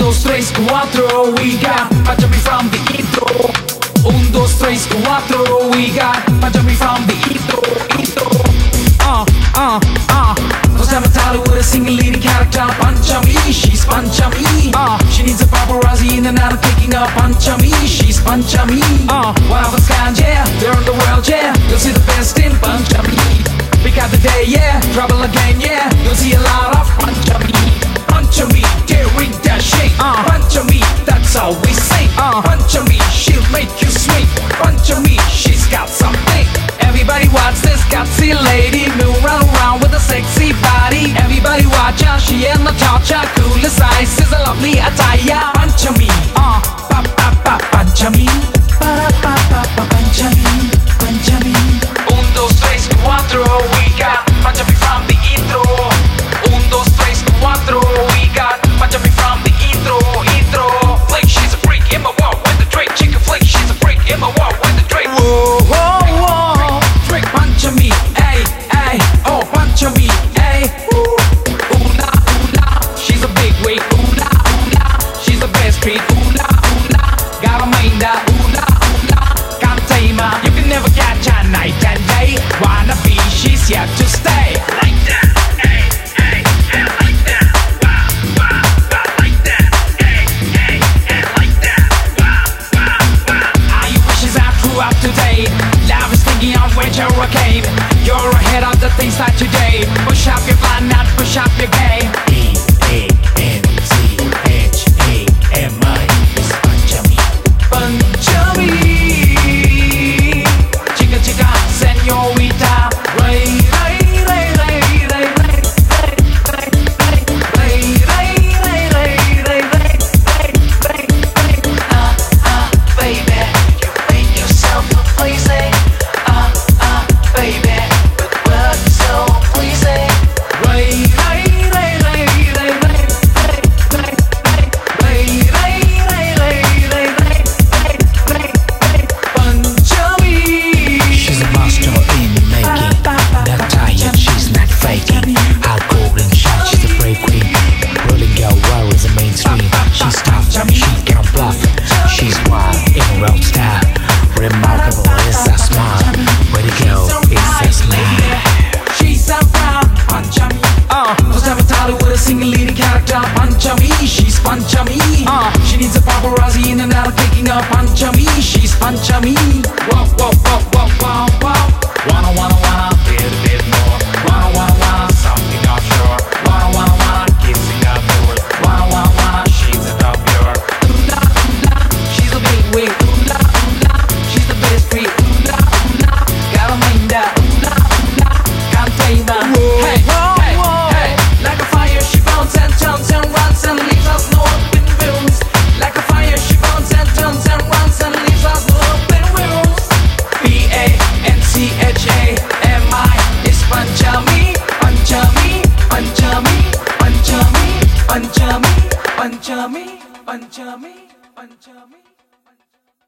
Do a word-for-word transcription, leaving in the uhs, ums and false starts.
dos, tres, cuatro, we got Punjabi from the intro. Un, dos, tres, cuatro, we got Punjabi from the intro, intro. Uh, uh, uh. First time Italian with a single leading character, Panchami, she's Panchami. Uh, she needs a paparazzi in and out of picking up Panchami, she's Panchami. Uh, one of a kind, yeah, they're in the world, yeah. You'll see the best in Panchami. Pick out the day, yeah, trouble again, yeah. You'll see a lot of Panchami. Panchami, daring that shake. Uh, Panchami, that's all we say. Uh, Panchami, she'll make you swing. Panchami, she's got something. Everybody watch this gutsy lady move round around with a sexy body. Everybody watch her, she in the torture. Coolest eyes is a lovely attire. Panchami, uh, pa pa pa Panchami, pa pa pa pa Panchami, Panchami. Un, dos, tres, cuatro, we got Panchami from the intro. Un, dos, tres, cuatro, we got Panchami from the intro, intro. Flick, she's a freak in my wall with the Drake. Chicken flick, she's a freak in my wall with the Drake. Whoa, whoa, whoa. Drake, Panchami, ay, ay, oh Panchami, ay. Ooh, ooh la, ooh la. She's a big weight, ooh la, ooh la. She's the best beat, ooh la, ooh la. Got a mind that, ooh la, ooh la. Can't tame her, you can never catch her night and day. Wanna be, she's here to stay. Like that. Today, love is thinking of winter hurricane. You're ahead of the things that today. Push up your plan, not push up your game. E A N C H A M I is Panchami. Panchami, chica chica, señorita. Ray ray ray ray ray ray ray ray ray ray ray ray ray ray ray. Ah ah baby. Pleasing, ah ah, baby, but work so pleasing. Ray, ray, ray, ray, ray, ray, ray, ray, ray, ray, ray, ray, ray, ray, ray, ray, Panchami. She's a master in making, not tired, she's not faking. Hard golden shot, she's a brave queen. Rolling girl, wow is the mainstream. She's tough, she can't bluff. She's wild in her own style. Remarkable is her smile. Way to go is her smile. She's a brown Panchami. Uh, first time Italian with a single leading character, Panchami, she's Panchami. Uh, she needs a paparazzi in and out of picking up Panchami, she's Panchami. Whoa, whoa, whoa, whoa, whoa, whoa. Wanna, wanna, wanna, bit, a bit more. Wanna, wanna, wanna, something offshore. Wanna, wanna, wanna, kissing outdoors. Wanna, wanna, wanna, she's a top pure. Ooh la, ooh la, she's a big wig. Ooh la, ooh la, she's the best free. Ooh la, ooh la, got a mind that. Ooh la, ooh la, can't tame her. Hey, hey, hey, like a fire she burns and turns and runs and leaves us no open wounds. Like a fire she burns and turns and runs and leaves us no open wounds. P A N C H A M I is Panchami, Panchami, Panchami, Panchami, Panchami, Panchami, Panchami, Panchami.